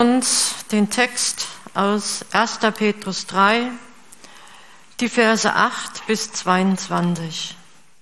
uns den Text aus 1. Petrus 3, die Verse 8 bis 22.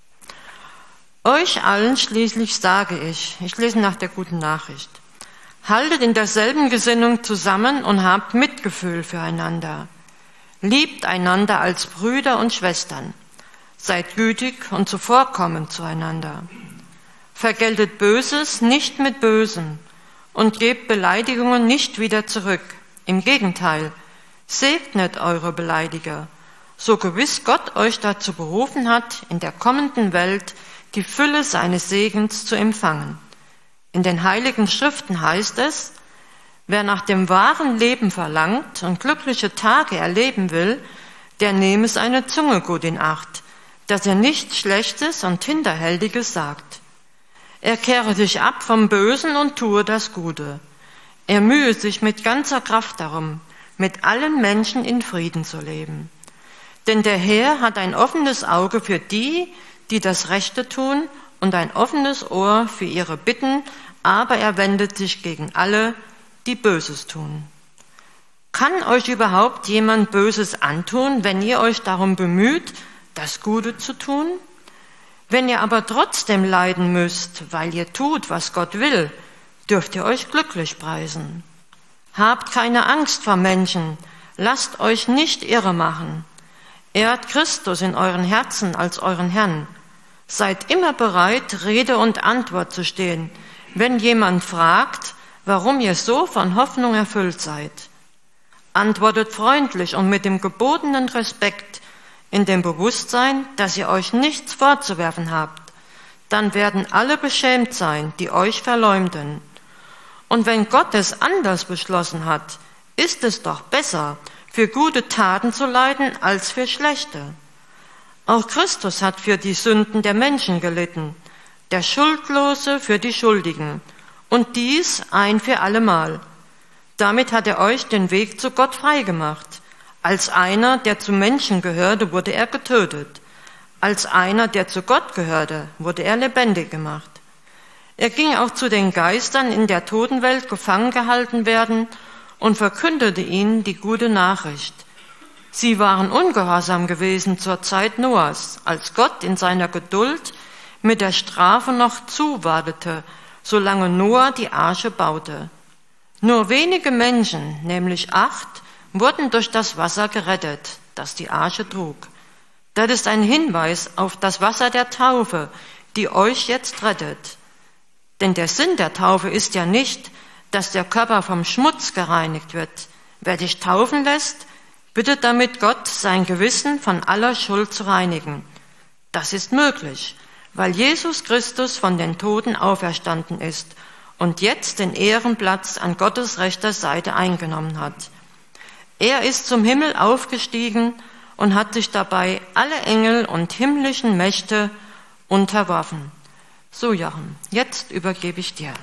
Euch allen schließlich sage ich lese nach der guten Nachricht, haltet in derselben Gesinnung zusammen und habt Mitgefühl füreinander. Liebt einander als Brüder und Schwestern. Seid gütig und zuvorkommend zueinander. Vergeltet Böses nicht mit Bösem und gebt Beleidigungen nicht wieder zurück. Im Gegenteil, segnet eure Beleidiger, so gewiss Gott euch dazu berufen hat, in der kommenden Welt die Fülle seines Segens zu empfangen. In den Heiligen Schriften heißt es, wer nach dem wahren Leben verlangt und glückliche Tage erleben will, der nehme seine Zunge gut in Acht, dass er nichts Schlechtes und Hinterhältiges sagt. Er kehre sich ab vom Bösen und tue das Gute. Er mühe sich mit ganzer Kraft darum, mit allen Menschen in Frieden zu leben. Denn der Herr hat ein offenes Auge für die, die das Rechte tun, und ein offenes Ohr für ihre Bitten, aber er wendet sich gegen alle, die Böses tun. Kann euch überhaupt jemand Böses antun, wenn ihr euch darum bemüht, das Gute zu tun? Wenn ihr aber trotzdem leiden müsst, weil ihr tut, was Gott will, dürft ihr euch glücklich preisen. Habt keine Angst vor Menschen, lasst euch nicht irre machen. Ehrt Christus in euren Herzen als euren Herrn. Seid immer bereit, Rede und Antwort zu stehen, wenn jemand fragt, warum ihr so von Hoffnung erfüllt seid. Antwortet freundlich und mit dem gebotenen Respekt, in dem Bewusstsein, dass ihr euch nichts vorzuwerfen habt. Dann werden alle beschämt sein, die euch verleumden. Und wenn Gott es anders beschlossen hat, ist es doch besser, für gute Taten zu leiden als für schlechte. Auch Christus hat für die Sünden der Menschen gelitten, der Schuldlose für die Schuldigen, und dies ein für allemal. Damit hat er euch den Weg zu Gott freigemacht. Als einer, der zu Menschen gehörte, wurde er getötet. Als einer, der zu Gott gehörte, wurde er lebendig gemacht. Er ging auch zu den Geistern in der Totenwelt gefangen gehalten werden und verkündete ihnen die gute Nachricht. Sie waren ungehorsam gewesen zur Zeit Noahs, als Gott in seiner Geduld mit der Strafe noch zuwartete, solange Noah die Arche baute. Nur wenige Menschen, nämlich 8, wurden durch das Wasser gerettet, das die Arche trug. Das ist ein Hinweis auf das Wasser der Taufe, die euch jetzt rettet. Denn der Sinn der Taufe ist ja nicht, dass der Körper vom Schmutz gereinigt wird. Wer dich taufen lässt, bittet damit Gott, sein Gewissen von aller Schuld zu reinigen. Das ist möglich, weil Jesus Christus von den Toten auferstanden ist und jetzt den Ehrenplatz an Gottes rechter Seite eingenommen hat. Er ist zum Himmel aufgestiegen und hat sich dabei alle Engel und himmlischen Mächte unterworfen. So, Jochen, jetzt übergebe ich dir.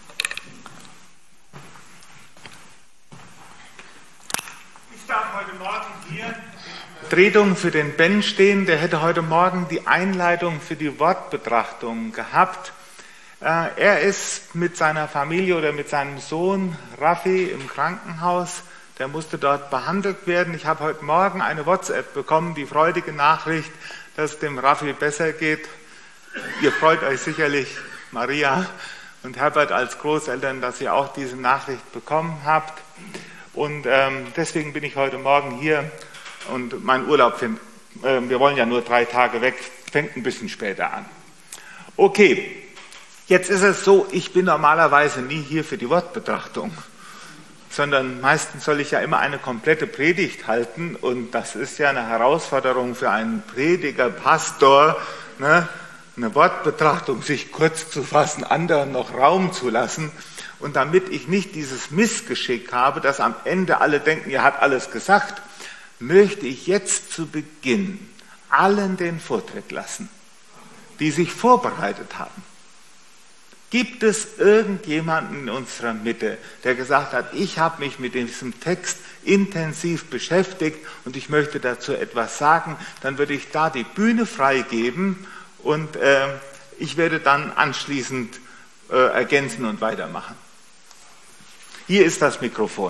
Ich darf heute Morgen hier in Vertretung für den Ben stehen. Der hätte heute Morgen die Einleitung für die Wortbetrachtung gehabt. Er ist mit seiner Familie oder mit seinem Sohn Raffi im Krankenhaus. Der musste dort behandelt werden. Ich habe heute Morgen eine WhatsApp bekommen, die freudige Nachricht, dass es dem Raffi besser geht. Ihr freut euch sicherlich, Maria und Herbert als Großeltern, dass ihr auch diese Nachricht bekommen habt. Und deswegen bin ich heute Morgen hier und mein Urlaub, wir wollen ja nur 3 Tage weg, fängt ein bisschen später an. Okay, jetzt ist es so, ich bin normalerweise nie hier für die Wortbetrachtung, sondern meistens soll ich ja immer eine komplette Predigt halten und das ist ja eine Herausforderung für einen Prediger, Pastor, ne? Eine Wortbetrachtung, sich kurz zu fassen, anderen noch Raum zu lassen. Und damit ich nicht dieses Missgeschick habe, dass am Ende alle denken, ihr habt alles gesagt, möchte ich jetzt zu Beginn allen den Vortritt lassen, die sich vorbereitet haben. Gibt es irgendjemanden in unserer Mitte, der gesagt hat, ich habe mich mit diesem Text intensiv beschäftigt und ich möchte dazu etwas sagen, dann würde ich da die Bühne freigeben und ich werde dann anschließend ergänzen und weitermachen. Hier ist das Mikrofon.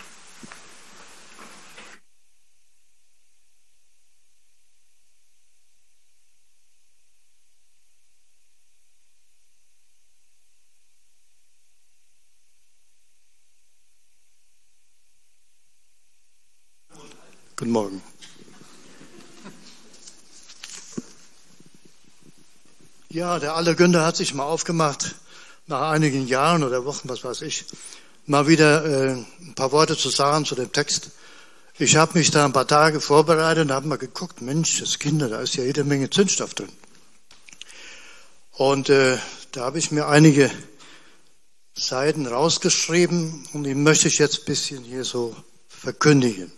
Guten Morgen. Ja, der Aller Günther hat sich mal aufgemacht, nach einigen Jahren oder Wochen, was weiß ich, mal wieder ein paar Worte zu sagen zu dem Text. Ich habe mich da ein paar Tage vorbereitet und habe mal geguckt, Mensch, das Kinder, da ist ja jede Menge Zündstoff drin. Und da habe ich mir einige Seiten rausgeschrieben und die möchte ich jetzt ein bisschen hier so verkündigen.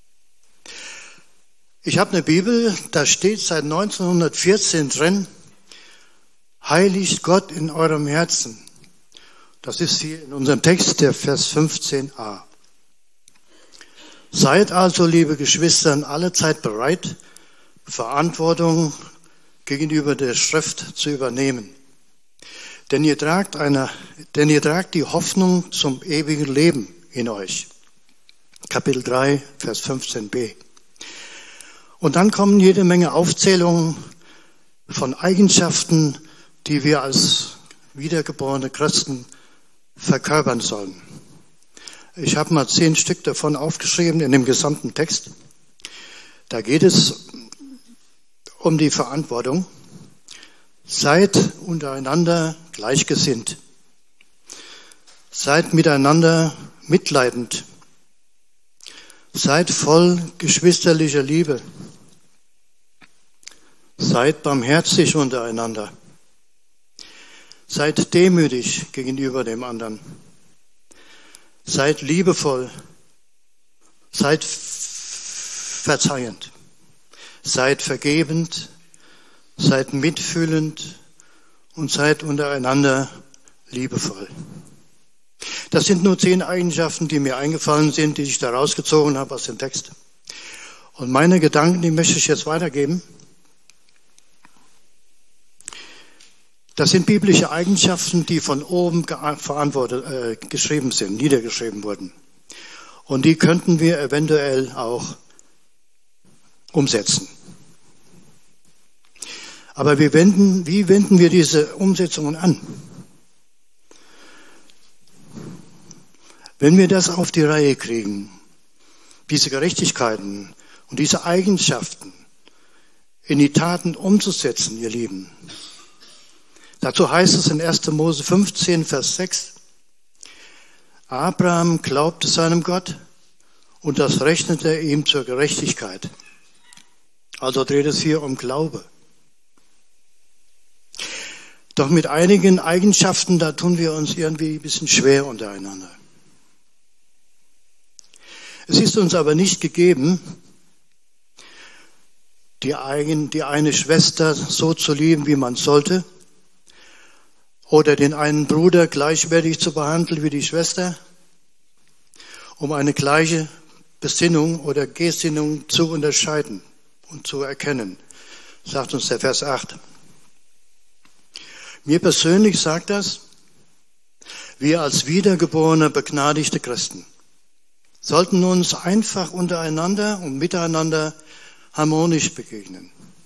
Ich habe eine Bibel, da steht seit 1914 drin, heiligt Gott in eurem Herzen. Das ist hier in unserem Text, der Vers 15a. Seid also, liebe Geschwister, in aller Zeit bereit, Verantwortung gegenüber der Schrift zu übernehmen. Denn ihr tragt die Hoffnung zum ewigen Leben in euch. Kapitel 3, Vers 15b. Und dann kommen jede Menge Aufzählungen von Eigenschaften, die wir als wiedergeborene Christen verkörpern sollen. Ich habe mal 10 Stück davon aufgeschrieben in dem gesamten Text. Da geht es um die Verantwortung. Seid untereinander gleichgesinnt. Seid miteinander mitleidend. Seid voll geschwisterlicher Liebe. Seid barmherzig untereinander. Seid demütig gegenüber dem anderen. Seid liebevoll. Seid verzeihend. Seid vergebend. Seid mitfühlend und seid untereinander liebevoll. Das sind nur 10 Eigenschaften, die mir eingefallen sind, die ich da rausgezogen habe aus dem Text. Und meine Gedanken, die möchte ich jetzt weitergeben. Das sind biblische Eigenschaften, die von oben geschrieben sind, niedergeschrieben wurden. Und die könnten wir eventuell auch umsetzen. Aber wie wenden wir diese Umsetzungen an? Wenn wir das auf die Reihe kriegen, diese Gerechtigkeiten und diese Eigenschaften in die Taten umzusetzen, ihr Lieben. Dazu heißt es in 1. Mose 15, Vers 6, Abraham glaubte seinem Gott und das rechnete er ihm zur Gerechtigkeit. Also dreht es hier um Glaube. Doch mit einigen Eigenschaften, da tun wir uns irgendwie ein bisschen schwer untereinander. Es ist uns aber nicht gegeben, die eine Schwester so zu lieben, wie man sollte, oder den einen Bruder gleichwertig zu behandeln wie die Schwester, um eine gleiche Besinnung oder Gesinnung zu unterscheiden und zu erkennen, sagt uns der Vers 8. Mir persönlich sagt das, wir als wiedergeborene, begnadigte Christen sollten uns einfach untereinander und miteinander harmonisch begegnen.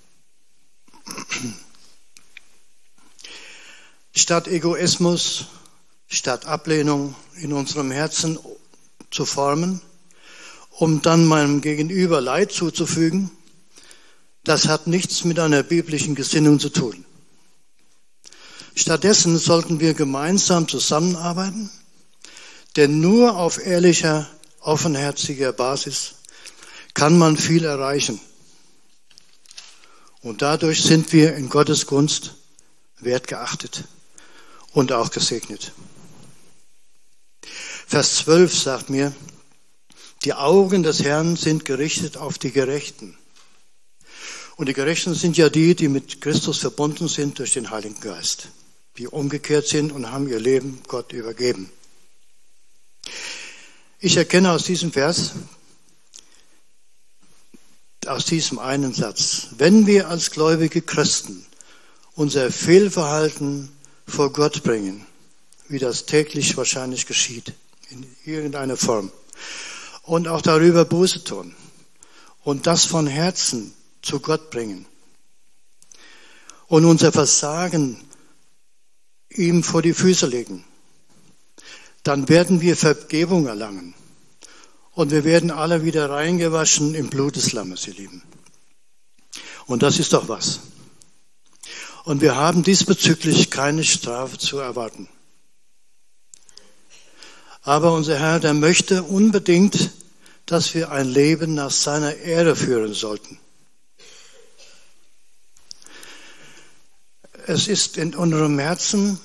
Statt Egoismus, statt Ablehnung in unserem Herzen zu formen, um dann meinem Gegenüber Leid zuzufügen, das hat nichts mit einer biblischen Gesinnung zu tun. Stattdessen sollten wir gemeinsam zusammenarbeiten, denn nur auf ehrlicher, offenherziger Basis kann man viel erreichen. Und dadurch sind wir in Gottes Gunst wertgeachtet und auch gesegnet. Vers 12 sagt mir, die Augen des Herrn sind gerichtet auf die Gerechten. Und die Gerechten sind ja die, die mit Christus verbunden sind durch den Heiligen Geist, die umgekehrt sind und haben ihr Leben Gott übergeben. Ich erkenne aus diesem Vers, aus diesem einen Satz, wenn wir als gläubige Christen unser Fehlverhalten vor Gott bringen, wie das täglich wahrscheinlich geschieht, in irgendeiner Form. Und auch darüber Buße tun. Und das von Herzen zu Gott bringen. Und unser Versagen ihm vor die Füße legen. Dann werden wir Vergebung erlangen. Und wir werden alle wieder reingewaschen im Blut des Lammes, ihr Lieben. Und das ist doch was. Und wir haben diesbezüglich keine Strafe zu erwarten. Aber unser Herr, der möchte unbedingt, dass wir ein Leben nach seiner Ehre führen sollten. Es ist in unserem Herzen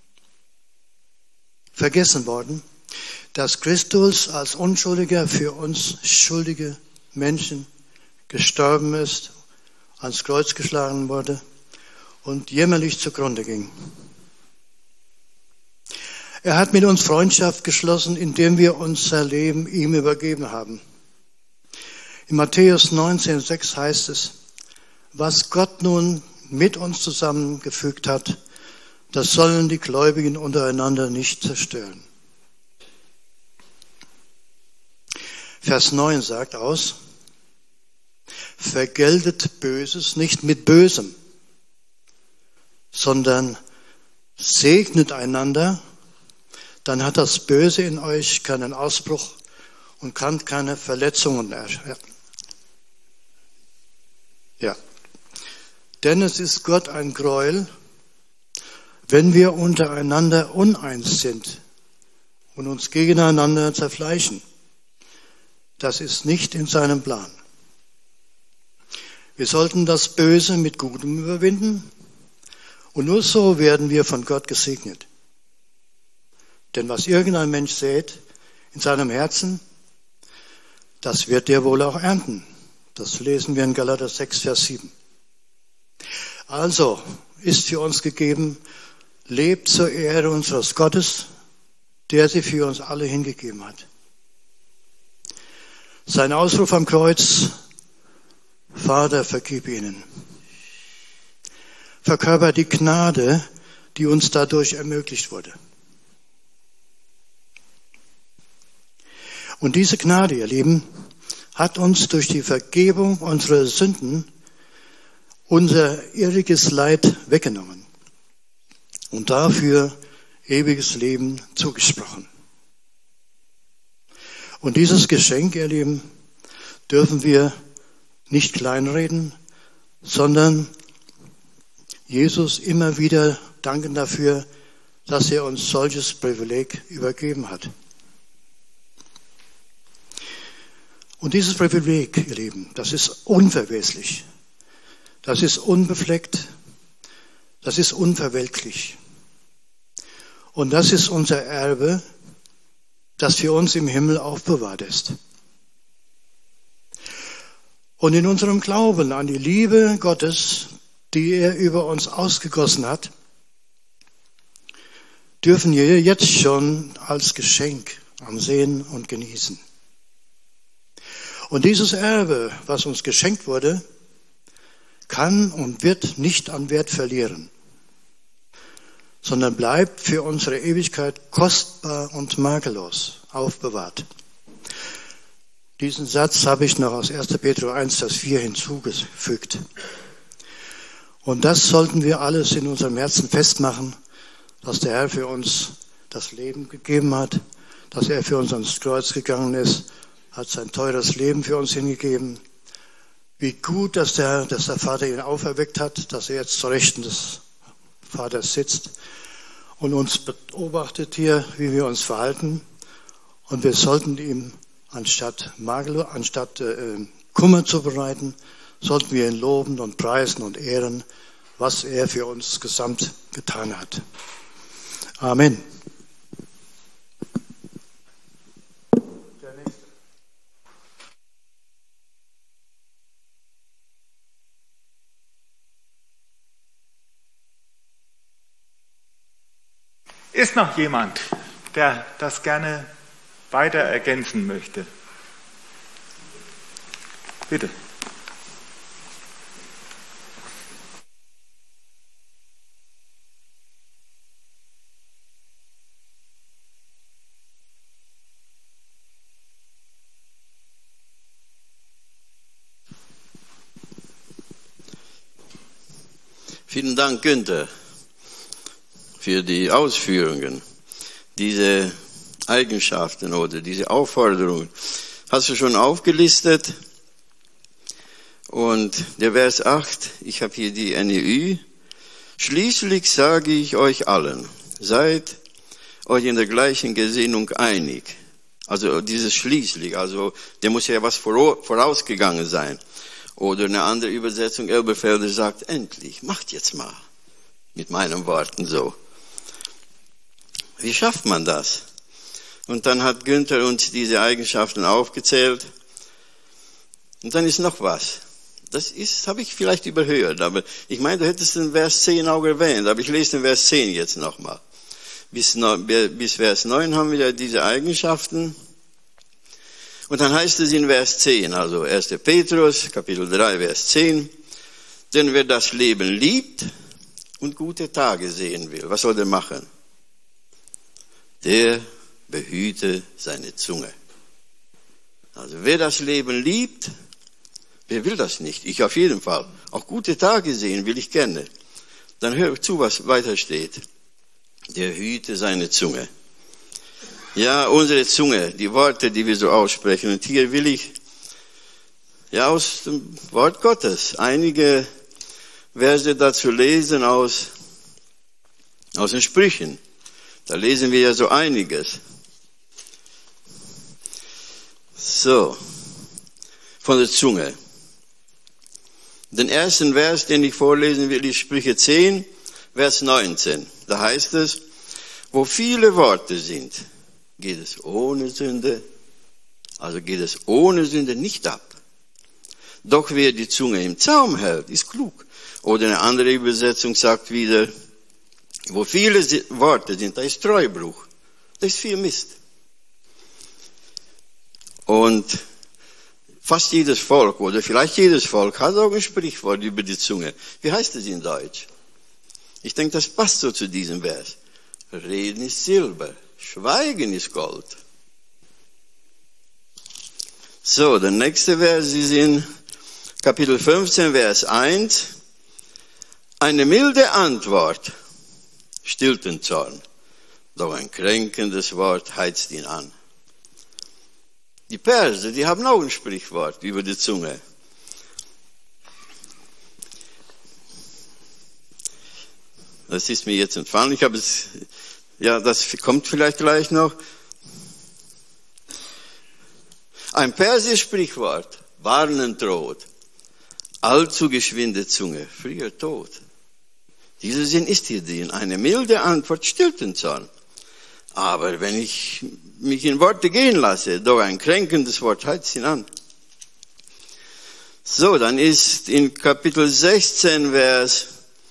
vergessen worden, dass Christus als Unschuldiger für uns schuldige Menschen gestorben ist, ans Kreuz geschlagen wurde und jämmerlich zugrunde ging. Er hat mit uns Freundschaft geschlossen, indem wir unser Leben ihm übergeben haben. In Matthäus 19,6 heißt es, was Gott nun mit uns zusammengefügt hat, das sollen die Gläubigen untereinander nicht zerstören. Vers 9 sagt aus, vergeltet Böses nicht mit Bösem, sondern segnet einander, dann hat das Böse in euch keinen Ausbruch und kann keine Verletzungen erschrecken. Ja. Denn es ist Gott ein Gräuel, wenn wir untereinander uneins sind und uns gegeneinander zerfleischen. Das ist nicht in seinem Plan. Wir sollten das Böse mit Gutem überwinden und nur so werden wir von Gott gesegnet. Denn was irgendein Mensch sät in seinem Herzen, das wird er wohl auch ernten. Das lesen wir in Galater 6, Vers 7. Also ist für uns gegeben, lebt zur Ehre unseres Gottes, der sie für uns alle hingegeben hat. Sein Ausruf am Kreuz, Vater, vergib ihnen, verkörpert die Gnade, die uns dadurch ermöglicht wurde. Und diese Gnade, ihr Lieben, hat uns durch die Vergebung unserer Sünden unser irriges Leid weggenommen und dafür ewiges Leben zugesprochen. Und dieses Geschenk, ihr Lieben, dürfen wir nicht kleinreden, sondern Jesus immer wieder danken dafür, dass er uns solches Privileg übergeben hat. Und dieses Privileg, ihr Lieben, das ist unverweslich, das ist unbefleckt, das ist unverwelklich. Und das ist unser Erbe, das für uns im Himmel aufbewahrt ist. Und in unserem Glauben an die Liebe Gottes, die er über uns ausgegossen hat, dürfen wir jetzt schon als Geschenk ansehen und genießen. Und dieses Erbe, was uns geschenkt wurde, kann und wird nicht an Wert verlieren, sondern bleibt für unsere Ewigkeit kostbar und makellos aufbewahrt. Diesen Satz habe ich noch aus 1. Petrus 1, Vers 4 hinzugefügt. Und das sollten wir alles in unserem Herzen festmachen, dass der Herr für uns das Leben gegeben hat, dass er für uns ans Kreuz gegangen ist, hat sein teures Leben für uns hingegeben. Wie gut, dass der Vater ihn auferweckt hat, dass er jetzt zur Rechten des Vaters sitzt und uns beobachtet hier, wie wir uns verhalten. Und wir sollten ihm anstatt Kummer zu bereiten, sollten wir ihn loben und preisen und ehren, was er für uns gesamt getan hat. Amen. Ist noch jemand, der das gerne weiter ergänzen möchte? Bitte. Vielen Dank, Günther, für die Ausführungen. Diese Eigenschaften oder diese Aufforderungen hast du schon aufgelistet. Und der Vers 8, ich habe hier die NEU. Schließlich sage ich euch allen, seid euch in der gleichen Gesinnung einig. Also dieses schließlich, also der muss ja was vorausgegangen sein. Oder eine andere Übersetzung, Elberfelder sagt, endlich, macht jetzt mal. Mit meinen Worten so. Wie schafft man das? Und dann hat Günther uns diese Eigenschaften aufgezählt. Und dann ist noch was. Das habe ich vielleicht überhört, aber ich meine, du hättest den Vers 10 auch erwähnt, aber ich lese den Vers 10 jetzt nochmal. Bis Vers 9 haben wir ja diese Eigenschaften. Und dann heißt es in Vers 10, also 1. Petrus, Kapitel 3, Vers 10, denn wer das Leben liebt und gute Tage sehen will, was soll der machen? Der behüte seine Zunge. Also wer das Leben liebt, wer will das nicht? Ich auf jeden Fall. Auch gute Tage sehen will ich gerne. Dann hör zu, was weiter steht. Der hüte seine Zunge. Ja, unsere Zunge, die Worte, die wir so aussprechen. Und hier will ich ja aus dem Wort Gottes einige Verse dazu lesen aus den Sprüchen. Da lesen wir ja so einiges. So, von der Zunge. Den ersten Vers, den ich vorlesen will, ist Sprüche 10, Vers 19. Da heißt es, wo viele Worte sind, geht es ohne Sünde, also geht es ohne Sünde nicht ab. Doch wer die Zunge im Zaum hält, ist klug. Oder eine andere Übersetzung sagt wieder, wo viele Worte sind, da ist Treubruch, da ist viel Mist. Und fast jedes Volk oder vielleicht jedes Volk hat auch ein Sprichwort über die Zunge. Wie heißt es in Deutsch? Ich denke, das passt so zu diesem Vers. Reden ist Silber, Schweigen ist Gold. So, der nächste Vers ist in Kapitel 15, Vers 1. Eine milde Antwort stillt den Zorn, doch ein kränkendes Wort heizt ihn an. Die Perser, die haben auch ein Sprichwort über die Zunge. Das ist mir jetzt entfallen. Ich habe es, ja, das kommt vielleicht gleich noch. Ein persisches Sprichwort, warnen droht. Allzu geschwinde Zunge, früher Tod. Dieser Sinn ist hier drin. Eine milde Antwort stillt den Zorn. Aber wenn ich mich in Worte gehen lasse, doch ein kränkendes Wort heizt ihn an. So, dann ist in Kapitel 16, Vers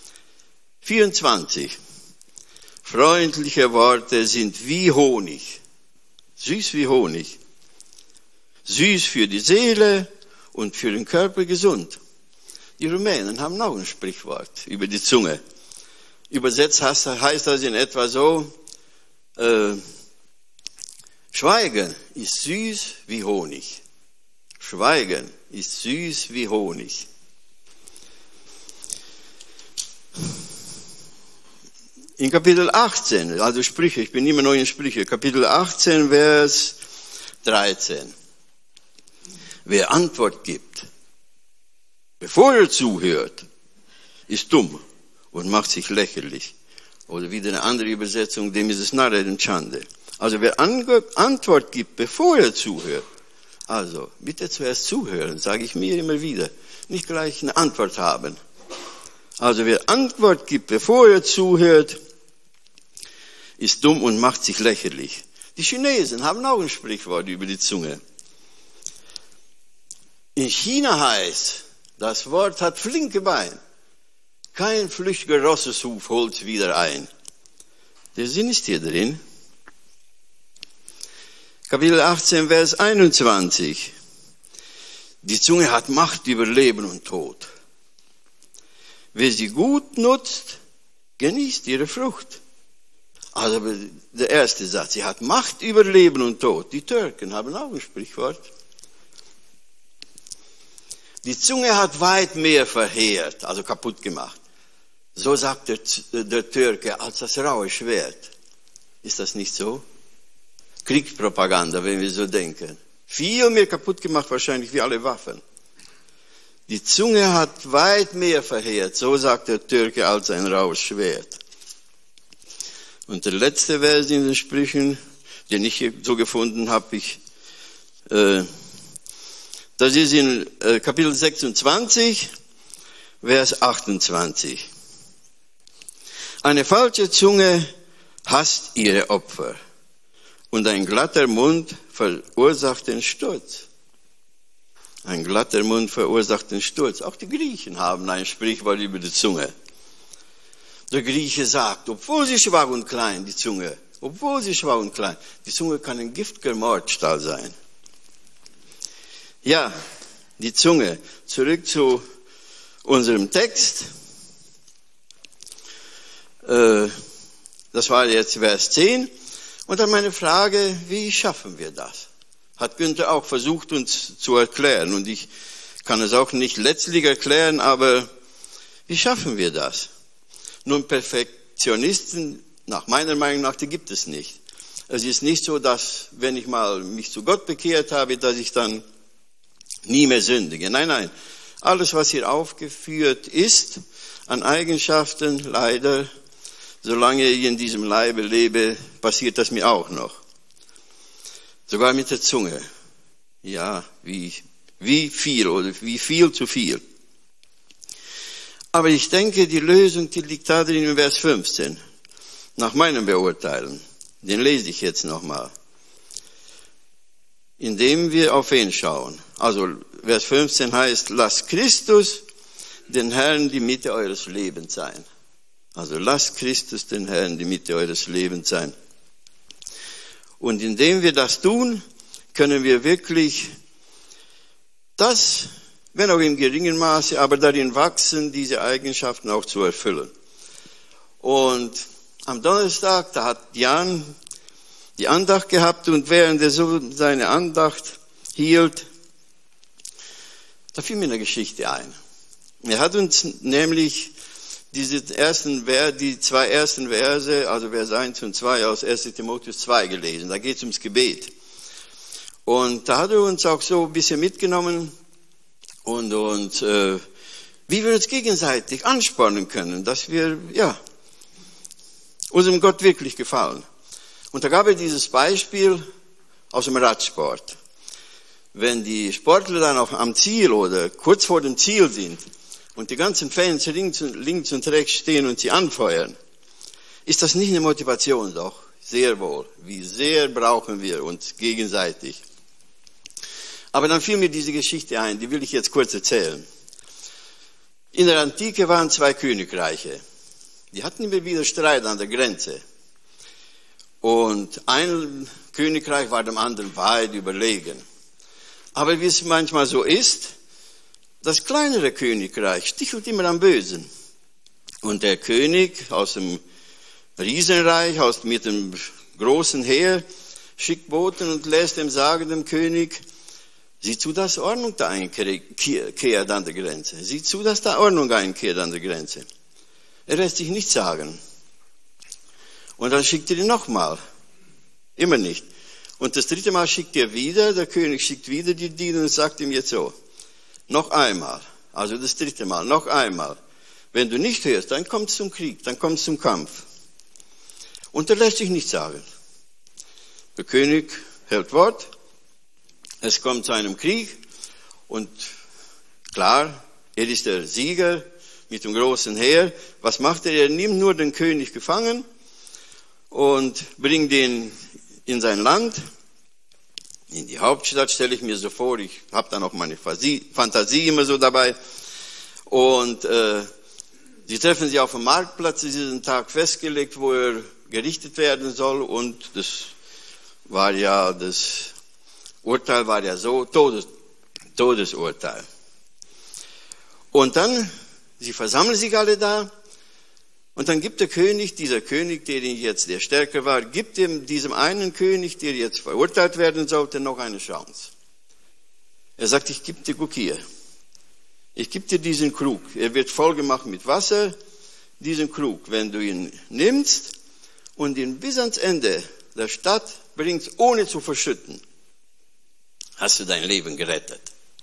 24. Freundliche Worte sind wie Honig. Süß wie Honig. Süß für die Seele und für den Körper gesund. Die Rumänen haben auch ein Sprichwort über die Zunge. Übersetzt heißt das in etwa so, Schweigen ist süß wie Honig. Schweigen ist süß wie Honig. In Kapitel 18, also Sprüche, ich bin immer noch in Sprüche, Kapitel 18, Vers 13. Wer Antwort gibt, bevor er zuhört, ist dumm und macht sich lächerlich. Oder wieder eine andere Übersetzung, dem ist es Narre und Schande. Also wer Antwort gibt, bevor er zuhört, also bitte zuerst zuhören, sage ich mir immer wieder, nicht gleich eine Antwort haben. Also wer Antwort gibt, bevor er zuhört, ist dumm und macht sich lächerlich. Die Chinesen haben auch ein Sprichwort über die Zunge. In China heißt, das Wort hat flinke Beine. Kein flüchtiger Rosseshuf holt wieder ein. Der Sinn ist hier drin. Kapitel 18, Vers 21. Die Zunge hat Macht über Leben und Tod. Wer sie gut nutzt, genießt ihre Frucht. Also der erste Satz, sie hat Macht über Leben und Tod. Die Türken haben auch ein Sprichwort. Die Zunge hat weit mehr verheert, also kaputt gemacht. So sagt der Türke, als das raue Schwert. Ist das nicht so? Kriegspropaganda, wenn wir so denken. Viel mehr kaputt gemacht wahrscheinlich wie alle Waffen. Die Zunge hat weit mehr verheert, so sagt der Türke, als ein raues Schwert. Und der letzte Vers in den Sprüchen, den ich hier so gefunden habe, das ist in Kapitel 26, Vers 28. Eine falsche Zunge hasst ihre Opfer und ein glatter Mund verursacht den Sturz. Ein glatter Mund verursacht den Sturz. Auch die Griechen haben ein Sprichwort über die Zunge. Der Grieche sagt, obwohl sie schwach und klein, die Zunge kann ein giftiger Mordstahl sein. Ja, die Zunge. Zurück zu unserem Text. Das war jetzt Vers 10. Und dann meine Frage, wie schaffen wir das? Hat Günther auch versucht, uns zu erklären. Und ich kann es auch nicht letztlich erklären, aber wie schaffen wir das? Nun, Perfektionisten, nach meiner Meinung nach, die gibt es nicht. Es ist nicht so, dass, wenn ich mal mich zu Gott bekehrt habe, dass ich dann nie mehr sündige. Nein, nein. Alles, was hier aufgeführt ist, an Eigenschaften, leider, solange ich in diesem Leibe lebe, passiert das mir auch noch. Sogar mit der Zunge. Ja, wie viel zu viel. Aber ich denke, die Lösung, die liegt da drin in Vers 15. Nach meinem Beurteilen. Den lese ich jetzt nochmal. Indem wir auf ihn schauen. Also, Vers 15 heißt, lasst Christus den Herrn die Mitte eures Lebens sein. Also, lasst Christus den Herrn die Mitte eures Lebens sein. Und indem wir das tun, können wir wirklich das, wenn auch im geringen Maße, aber darin wachsen, diese Eigenschaften auch zu erfüllen. Und am Donnerstag, da hat Jan die Andacht gehabt und während er so seine Andacht hielt, da fiel mir eine Geschichte ein. Er hat uns nämlich die zwei ersten Verse, also Vers 1 und 2 aus 1. Timotheus 2 gelesen. Da geht es ums Gebet. Und da hat er uns auch so ein bisschen mitgenommen und wie wir uns gegenseitig anspornen können, dass wir, unserem Gott wirklich gefallen. Und da gab er dieses Beispiel aus dem Radsport. Wenn die Sportler dann auch am Ziel oder kurz vor dem Ziel sind und die ganzen Fans links und rechts stehen und sie anfeuern, ist das nicht eine Motivation doch? Sehr wohl. Wie sehr brauchen wir uns gegenseitig. Aber dann fiel mir diese Geschichte ein, die will ich jetzt kurz erzählen. In der Antike waren zwei Königreiche. Die hatten immer wieder Streit an der Grenze. Und ein Königreich war dem anderen weit überlegen. Aber wie es manchmal so ist, das kleinere Königreich stichelt immer am Bösen. Und der König aus dem Riesenreich, mit dem großen Heer, schickt Boten und lässt dem sagen, dem König, sieh zu, dass Ordnung da einkehrt an der Grenze. Sieh zu, dass da Ordnung einkehrt an der Grenze. Er lässt sich nichts sagen. Und dann schickt er ihn nochmal. Immer nicht. Und das dritte Mal schickt er wieder, der König schickt wieder die Diener und sagt ihm jetzt so, noch einmal, also das dritte Mal, noch einmal. Wenn du nicht hörst, dann kommst du zum Krieg, dann kommst du zum Kampf. Und er lässt sich nichts sagen. Der König hält Wort, es kommt zu einem Krieg und klar, er ist der Sieger mit dem großen Heer. Was macht er? Er nimmt nur den König gefangen und bringt ihn in sein Land, in die Hauptstadt, stelle ich mir so vor, ich habe da noch meine Fantasie immer so dabei. Und sie treffen sich auf dem Marktplatz, es ist ein Tag festgelegt, wo er gerichtet werden soll und das Urteil war ja so, Todesurteil. Und dann, sie versammeln sich alle da und dann gibt dieser König, der stärker war, gibt diesem einen König, der jetzt verurteilt werden sollte, noch eine Chance. Er sagt, ich gebe dir, guck hier, ich gebe dir diesen Krug, er wird vollgemacht mit Wasser, diesen Krug, wenn du ihn nimmst und ihn bis ans Ende der Stadt bringst, ohne zu verschütten, hast du dein Leben gerettet.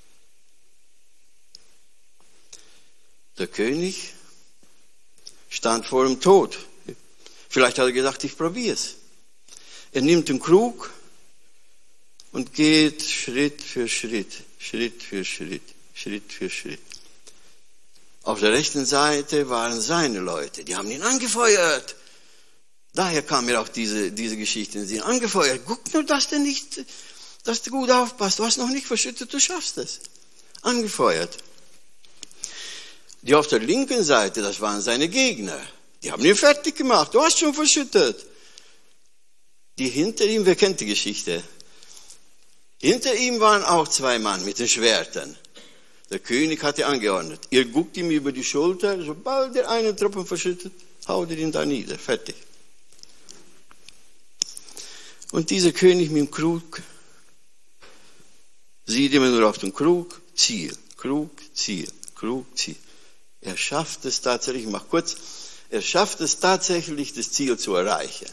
Der König stand vor dem Tod. Vielleicht hat er gedacht, ich probiere es. Er nimmt den Krug und geht Schritt für Schritt, Schritt für Schritt, Schritt für Schritt. Auf der rechten Seite waren seine Leute, die haben ihn angefeuert. Daher kam mir auch diese Geschichte in den Sinn. Angefeuert, guck nur, dass du gut aufpasst, du hast noch nicht verschüttet, du schaffst es. Angefeuert. Die auf der linken Seite, das waren seine Gegner. Die haben ihn fertig gemacht, du hast schon verschüttet. Die hinter ihm, wer kennt die Geschichte? Hinter ihm waren auch 2 Mann mit den Schwertern. Der König hatte angeordnet, ihr guckt ihm über die Schulter, sobald er einen Tropfen verschüttet, haut ihr ihn da nieder, fertig. Und dieser König mit dem Krug sieht immer nur auf den Krug, Ziel, Krug, Ziel, Krug, Ziel. Er schafft es tatsächlich, ich mach kurz, er schafft es tatsächlich, das Ziel zu erreichen.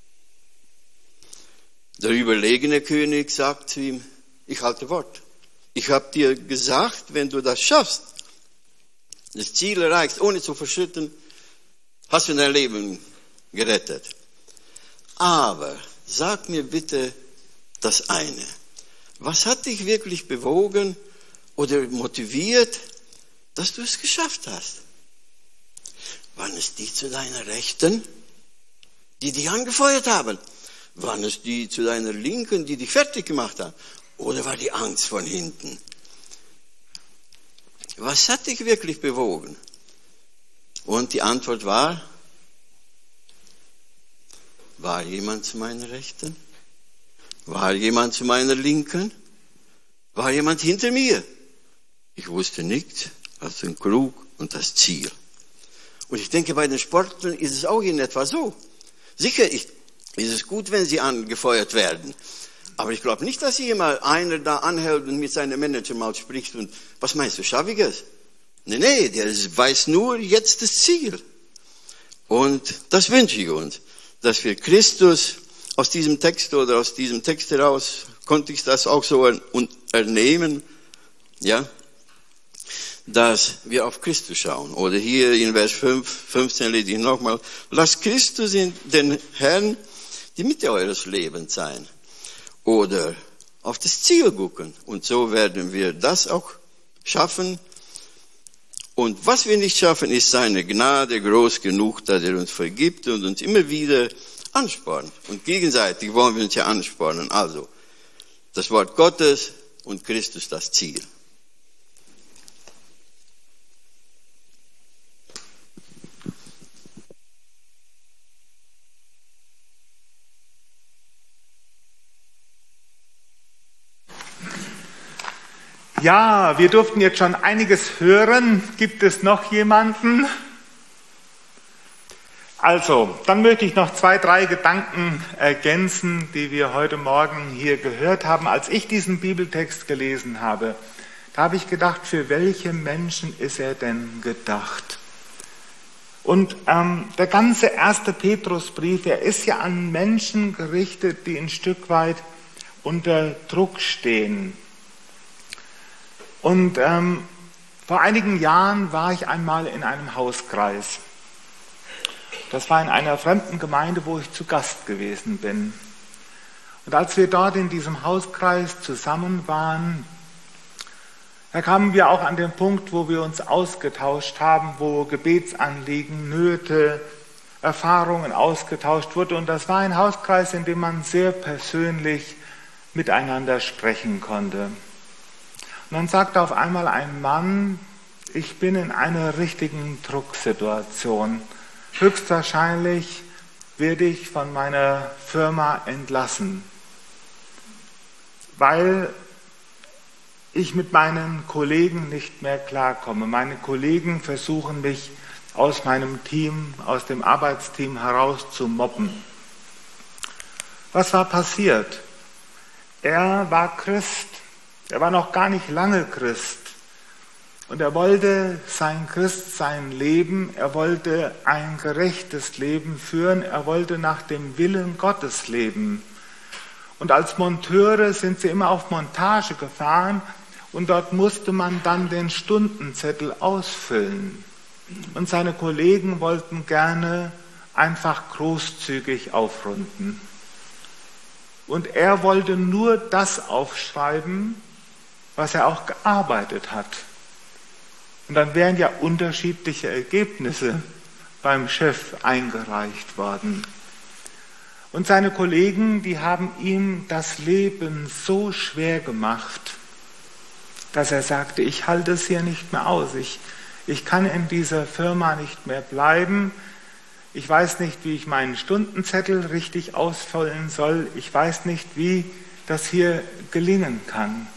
Der überlegene König sagt zu ihm, ich halte Wort. Ich habe dir gesagt, wenn du das schaffst, das Ziel erreichst, ohne zu verschütten, hast du dein Leben gerettet. Aber sag mir bitte das eine. Was hat dich wirklich bewogen oder motiviert, dass du es geschafft hast? Waren es die zu deiner Rechten, die dich angefeuert haben? Waren es die zu deiner Linken, die dich fertig gemacht haben? Oder war die Angst von hinten? Was hat dich wirklich bewogen? Und die Antwort war jemand zu meiner Rechten? War jemand zu meiner Linken? War jemand hinter mir? Ich wusste nichts als den Krug und das Ziel. Und ich denke, bei den Sportlern ist es auch in etwa so. Sicher ist es gut, wenn sie angefeuert werden. Aber ich glaube nicht, dass hier mal einer da anhält und mit seinem Manager mal spricht und, was meinst du, schaffe ich es? Nee, der weiß nur jetzt das Ziel. Und das wünsche ich uns, dass wir Christus aus diesem Text oder aus diesem Text heraus, konnte ich das auch so ernehmen, ja, dass wir auf Christus schauen. Oder hier in Vers 15 lese ich nochmal, lasst Christus in den Herrn die Mitte eures Lebens sein. Oder auf das Ziel gucken. Und so werden wir das auch schaffen. Und was wir nicht schaffen, ist seine Gnade groß genug, dass er uns vergibt und uns immer wieder anspornt. Und gegenseitig wollen wir uns ja anspornen. Also, das Wort Gottes und Christus das Ziel. Ja, wir durften jetzt schon einiges hören. Gibt es noch jemanden? Also, dann möchte ich noch 2, 3 Gedanken ergänzen, die wir heute Morgen hier gehört haben. Als ich diesen Bibeltext gelesen habe, da habe ich gedacht, für welche Menschen ist er denn gedacht? Und der ganze 1. Petrusbrief, er ist ja an Menschen gerichtet, die ein Stück weit unter Druck stehen. Und vor einigen Jahren war ich einmal in einem Hauskreis. Das war in einer fremden Gemeinde, wo ich zu Gast gewesen bin. Und als wir dort in diesem Hauskreis zusammen waren, da kamen wir auch an den Punkt, wo wir uns ausgetauscht haben, wo Gebetsanliegen, Nöte, Erfahrungen ausgetauscht wurden. Und das war ein Hauskreis, in dem man sehr persönlich miteinander sprechen konnte. Und dann sagte auf einmal ein Mann, ich bin in einer richtigen Drucksituation. Höchstwahrscheinlich werde ich von meiner Firma entlassen, weil ich mit meinen Kollegen nicht mehr klarkomme. Meine Kollegen versuchen mich aus meinem Team, aus dem Arbeitsteam heraus zu mobben. Was war passiert? Er war Christ. Er war noch gar nicht lange Christ. Und er wollte sein Christsein-Leben, er wollte ein gerechtes Leben führen, er wollte nach dem Willen Gottes leben. Und als Monteure sind sie immer auf Montage gefahren und dort musste man dann den Stundenzettel ausfüllen. Und seine Kollegen wollten gerne einfach großzügig aufrunden. Und er wollte nur das aufschreiben, was er auch gearbeitet hat. Und dann wären ja unterschiedliche Ergebnisse beim Chef eingereicht worden. Und seine Kollegen, die haben ihm das Leben so schwer gemacht, dass er sagte, ich halte es hier nicht mehr aus. Ich kann in dieser Firma nicht mehr bleiben. Ich weiß nicht, wie ich meinen Stundenzettel richtig ausfüllen soll. Ich weiß nicht, wie das hier gelingen kann.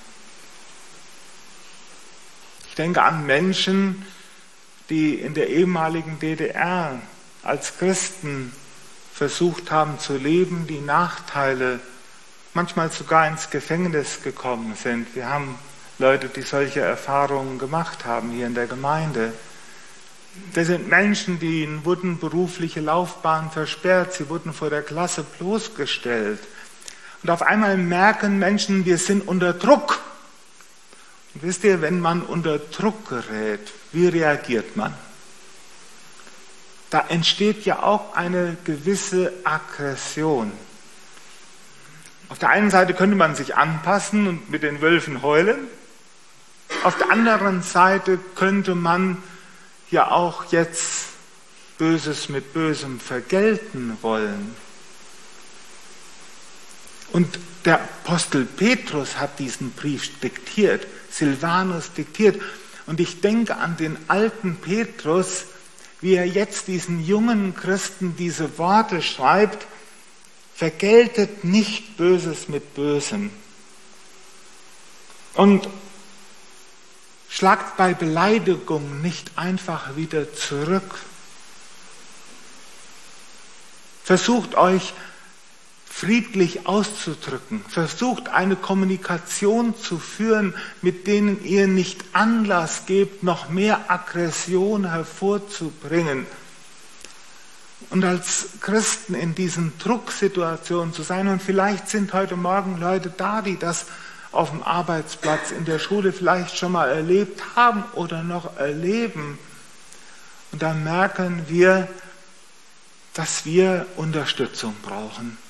Ich denke an Menschen, die in der ehemaligen DDR als Christen versucht haben zu leben, die Nachteile, manchmal sogar ins Gefängnis gekommen sind. Wir haben Leute, die solche Erfahrungen gemacht haben hier in der Gemeinde. Das sind Menschen, die wurden berufliche Laufbahnen versperrt, sie wurden vor der Klasse bloßgestellt. Und auf einmal merken Menschen, wir sind unter Druck. Und wisst ihr, wenn man unter Druck gerät, wie reagiert man? Da entsteht ja auch eine gewisse Aggression. Auf der einen Seite könnte man sich anpassen und mit den Wölfen heulen. Auf der anderen Seite könnte man ja auch jetzt Böses mit Bösem vergelten wollen. Und der Apostel Petrus hat diesen Brief diktiert, Silvanus diktiert. Und ich denke an den alten Petrus, wie er jetzt diesen jungen Christen diese Worte schreibt: Vergeltet nicht Böses mit Bösem. Und schlagt bei Beleidigung nicht einfach wieder zurück. Versucht euch friedlich auszudrücken. Versucht eine Kommunikation zu führen, mit denen ihr nicht Anlass gebt, noch mehr Aggression hervorzubringen. Und als Christen in diesen Drucksituationen zu sein, und vielleicht sind heute Morgen Leute da, die das auf dem Arbeitsplatz, in der Schule vielleicht schon mal erlebt haben oder noch erleben. Und da merken wir, dass wir Unterstützung brauchen.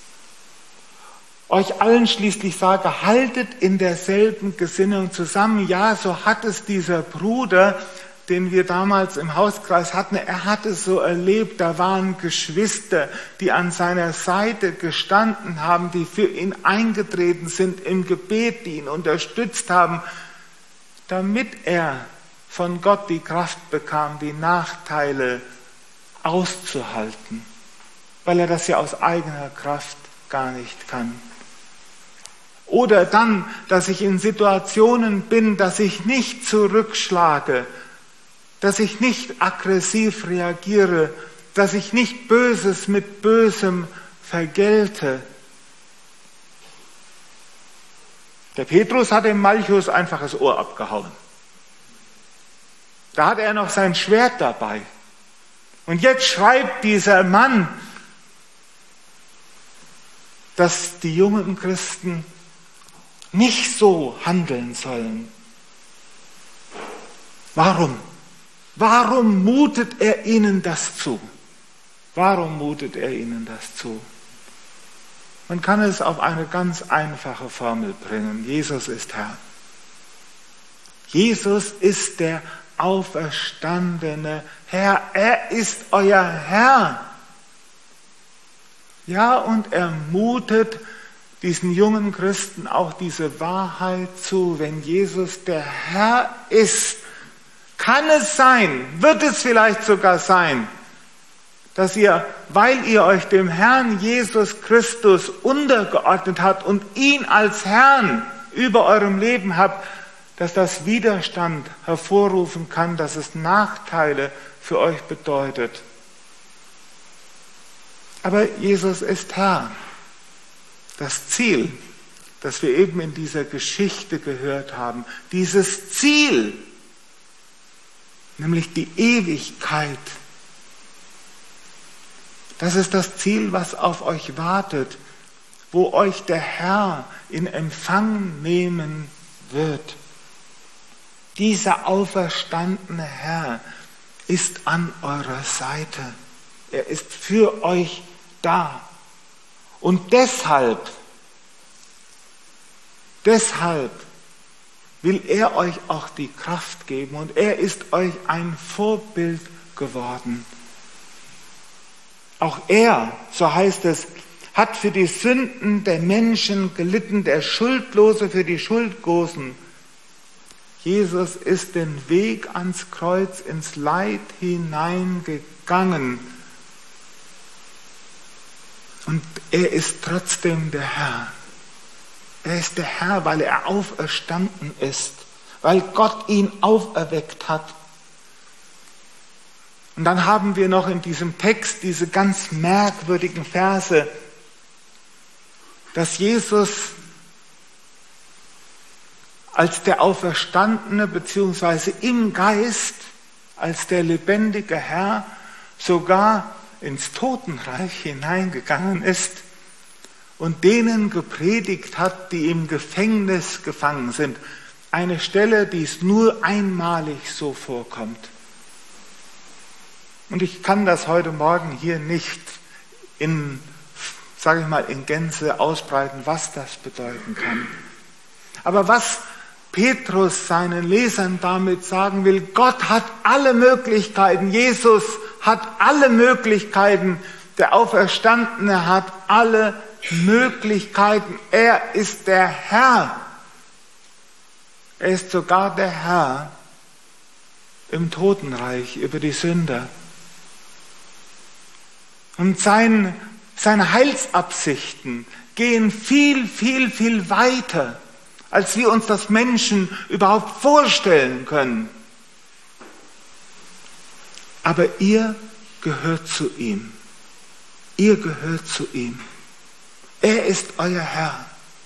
Euch allen schließlich sage, haltet in derselben Gesinnung zusammen. Ja, so hat es dieser Bruder, den wir damals im Hauskreis hatten, er hat es so erlebt, da waren Geschwister, die an seiner Seite gestanden haben, die für ihn eingetreten sind im Gebet, die ihn unterstützt haben, damit er von Gott die Kraft bekam, die Nachteile auszuhalten, weil er das ja aus eigener Kraft gar nicht kann. Oder dann, dass ich in Situationen bin, dass ich nicht zurückschlage, dass ich nicht aggressiv reagiere, dass ich nicht Böses mit Bösem vergelte. Der Petrus hat dem Malchus einfach das Ohr abgehauen. Da hat er noch sein Schwert dabei. Und jetzt schreibt dieser Mann, dass die jungen Christen nicht so handeln sollen. Warum? Warum mutet er ihnen das zu? Warum mutet er ihnen das zu? Man kann es auf eine ganz einfache Formel bringen. Jesus ist Herr. Jesus ist der auferstandene Herr. Er ist euer Herr. Ja, und er mutet diesen jungen Christen auch diese Wahrheit zu. Wenn Jesus der Herr ist, kann es sein, wird es vielleicht sogar sein, dass ihr, weil ihr euch dem Herrn Jesus Christus untergeordnet habt und ihn als Herrn über eurem Leben habt, dass das Widerstand hervorrufen kann, dass es Nachteile für euch bedeutet. Aber Jesus ist Herr. Das Ziel, das wir eben in dieser Geschichte gehört haben, dieses Ziel nämlich die Ewigkeit. Das ist das Ziel, was auf euch wartet, wo euch der Herr in Empfang nehmen wird. Dieser auferstandene Herr ist an eurer Seite. Er ist für euch da. Und deshalb will er euch auch die Kraft geben und er ist euch ein Vorbild geworden. Auch er, so heißt es, hat für die Sünden der Menschen gelitten, der Schuldlose für die Schuldlosen. Jesus ist den Weg ans Kreuz, ins Leid hineingegangen. Und er ist trotzdem der Herr. Er ist der Herr, weil er auferstanden ist, weil Gott ihn auferweckt hat. Und dann haben wir noch in diesem Text diese ganz merkwürdigen Verse, dass Jesus als der Auferstandene beziehungsweise im Geist, als der lebendige Herr sogar ins Totenreich hineingegangen ist und denen gepredigt hat, die im Gefängnis gefangen sind. Eine Stelle, die es nur einmalig so vorkommt. Und ich kann das heute Morgen hier nicht in Gänze ausbreiten, was das bedeuten kann. Aber was Petrus seinen Lesern damit sagen will, Gott hat alle Möglichkeiten, Jesus hat alle Möglichkeiten, der Auferstandene hat alle Möglichkeiten, er ist der Herr. Er ist sogar der Herr im Totenreich über die Sünder. Und seine Heilsabsichten gehen viel, viel, viel weiter, als wir uns das Menschen überhaupt vorstellen können. Aber ihr gehört zu ihm. Ihr gehört zu ihm. Er ist euer Herr.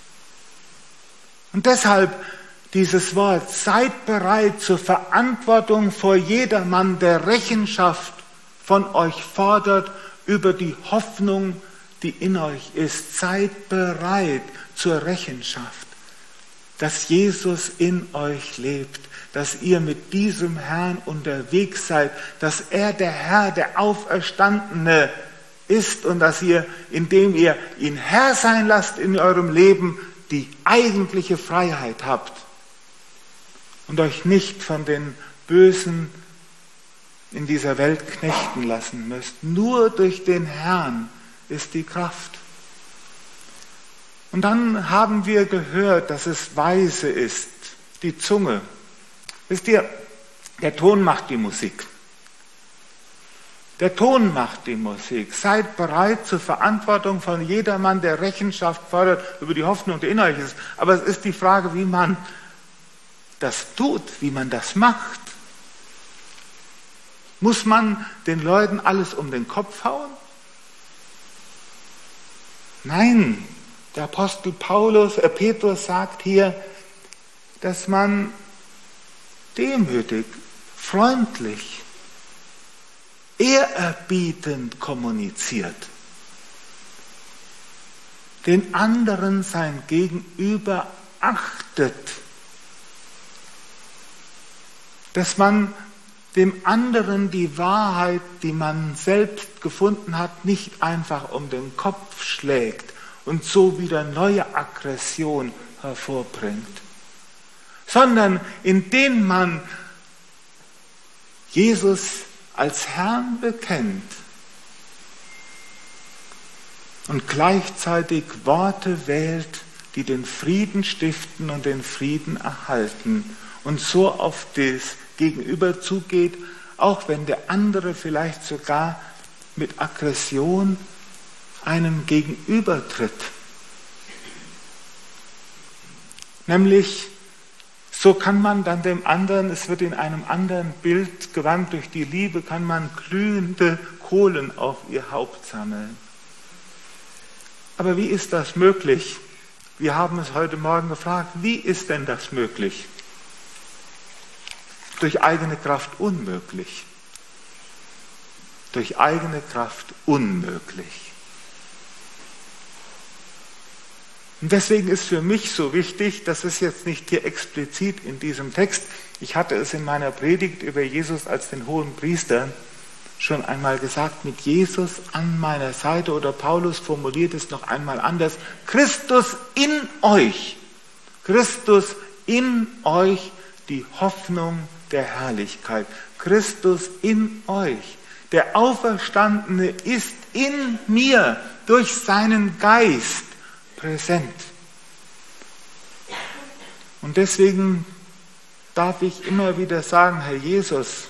Und deshalb dieses Wort, seid bereit zur Verantwortung vor jedermann, der Rechenschaft von euch fordert über die Hoffnung, die in euch ist. Seid bereit zur Rechenschaft, dass Jesus in euch lebt, dass ihr mit diesem Herrn unterwegs seid, dass er der Herr, der Auferstandene ist und dass ihr, indem ihr ihn Herr sein lasst in eurem Leben, die eigentliche Freiheit habt und euch nicht von den Bösen in dieser Welt knechten lassen müsst. Nur durch den Herrn ist die Kraft. Und dann haben wir gehört, dass es weise ist, die Zunge. Wisst ihr, der Ton macht die Musik. Der Ton macht die Musik. Seid bereit zur Verantwortung von jedermann, der Rechenschaft fordert über die Hoffnung, die in euch ist. Aber es ist die Frage, wie man das tut, wie man das macht. Muss man den Leuten alles um den Kopf hauen? Nein, der Apostel Petrus sagt hier, dass man demütig, freundlich, ehrerbietend kommuniziert. Den anderen sein Gegenüber achtet. Dass man dem anderen die Wahrheit, die man selbst gefunden hat, nicht einfach um den Kopf schlägt und so wieder neue Aggression hervorbringt, sondern indem man Jesus als Herrn bekennt und gleichzeitig Worte wählt, die den Frieden stiften und den Frieden erhalten und so auf das Gegenüber zugeht, auch wenn der andere vielleicht sogar mit Aggression einem gegenübertritt. Nämlich, so kann man dann dem anderen, es wird in einem anderen Bild gewandt, durch die Liebe kann man glühende Kohlen auf ihr Haupt sammeln. Aber wie ist das möglich? Wir haben es heute Morgen gefragt, wie ist denn das möglich? durch eigene Kraft unmöglich. Durch eigene Kraft unmöglich. Und deswegen ist für mich so wichtig, das ist jetzt nicht hier explizit in diesem Text, ich hatte es in meiner Predigt über Jesus als den hohen Priester schon einmal gesagt, mit Jesus an meiner Seite, oder Paulus formuliert es noch einmal anders, Christus in euch, Christus in euch, die Hoffnung der Herrlichkeit, Christus in euch. Der Auferstandene ist in mir durch seinen Geist präsent. Und deswegen darf ich immer wieder sagen, Herr Jesus,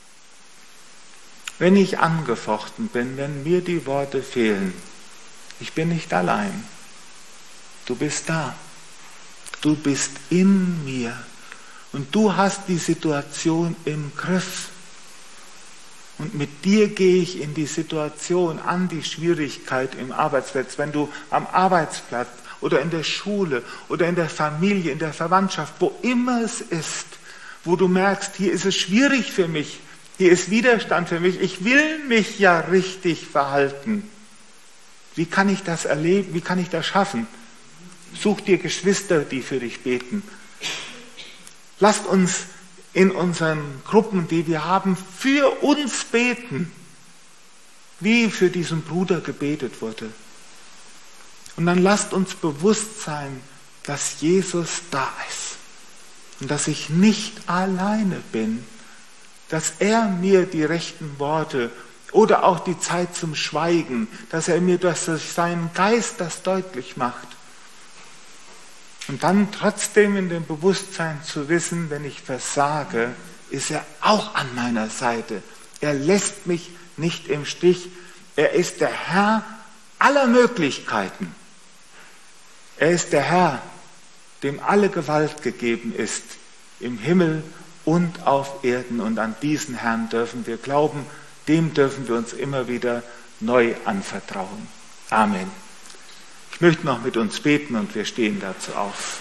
wenn ich angefochten bin, wenn mir die Worte fehlen, ich bin nicht allein. Du bist da. Du bist in mir. Und du hast die Situation im Griff. Und mit dir gehe ich in die Situation, an die Schwierigkeit im Arbeitsplatz. Wenn du am Arbeitsplatz oder in der Schule oder in der Familie, in der Verwandtschaft, wo immer es ist, wo du merkst, hier ist es schwierig für mich, hier ist Widerstand für mich, ich will mich ja richtig verhalten. Wie kann ich das erleben? Wie kann ich das schaffen? Such dir Geschwister, die für dich beten. Lasst uns in unseren Gruppen, die wir haben, für uns beten, wie für diesen Bruder gebetet wurde. Und dann lasst uns bewusst sein, dass Jesus da ist und dass ich nicht alleine bin, dass er mir die rechten Worte oder auch die Zeit zum Schweigen, dass er mir durch seinen Geist das deutlich macht. Und dann trotzdem in dem Bewusstsein zu wissen, wenn ich versage, ist er auch an meiner Seite. Er lässt mich nicht im Stich. Er ist der Herr aller Möglichkeiten. Er ist der Herr, dem alle Gewalt gegeben ist, im Himmel und auf Erden. Und an diesen Herrn dürfen wir glauben, dem dürfen wir uns immer wieder neu anvertrauen. Amen. Ich möchte noch mit uns beten und wir stehen dazu auf.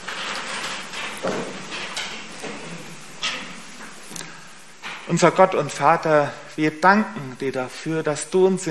Unser Gott und Vater, wir danken dir dafür, dass du uns